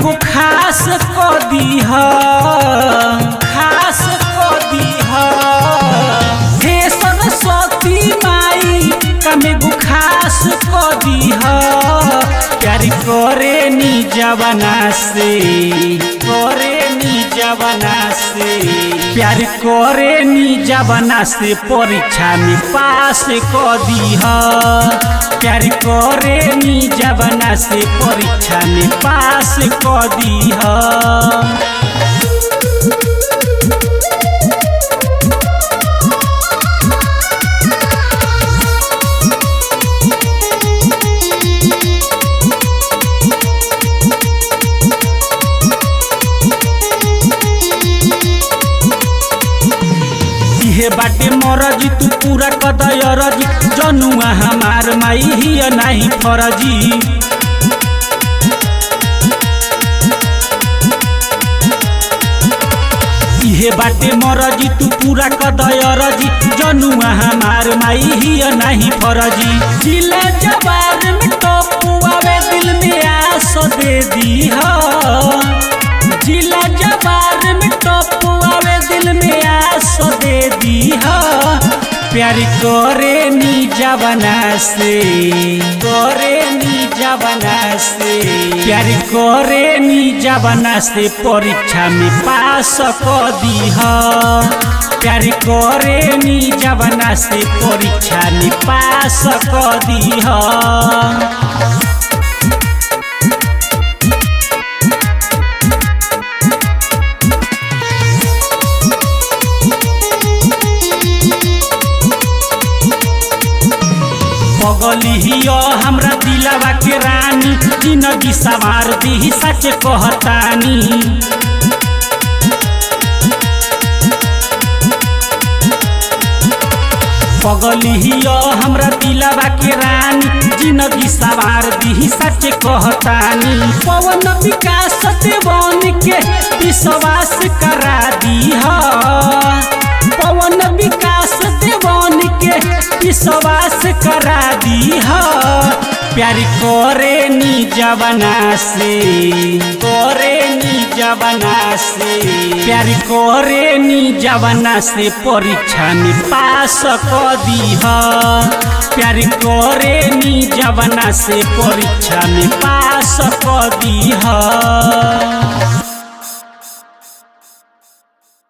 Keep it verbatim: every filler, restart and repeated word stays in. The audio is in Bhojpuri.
एगो खास क दीह खास क दीह हे सरस्वती माई काम एगो खास क दीह प्यार करे नी जवाना से करे नी जवाना से प्यार करे नी जवाना से परीक्षा में पास क दीह प्यार करे नी जवाना से परीक्षा में पास क दीह। हे बाटे मरजी तू पूरा कदयरजी जनुआ हमार माई हिया नहीं फरजी हे बाटे मरजी तू पूरा कदयरजी जनुआ हमार माई हिया नहीं फरजी जिला जवार में टपुआवे दिल में आस दे दीह जिला जवार में टपुआवे दिल में आस दे दीह प्यार करे नी जवाना से करे नी जवाना से प्यार करे नी जवाना से परीक्षा में पास क दीह प्यार करे नी जवाना से परीक्षा में पास क दीह। पगली हिया हमरा दिलवा के रानी जिंदगी सवार दी सच कहतानी पगली हिया हमरा दिलवा के रानी जिंदगी सवार दी सच कहतानी पवन विकास देवन के विश्वास करा दीह पवन विकास देवन के विश्वास करा दीह प्यार करे नी जवाना से करे नी जवाना से प्यार करे नी जवाना से परीक्षा में पास क दीह प्यार करे नी जवाना से परीक्षा में पास क दीह।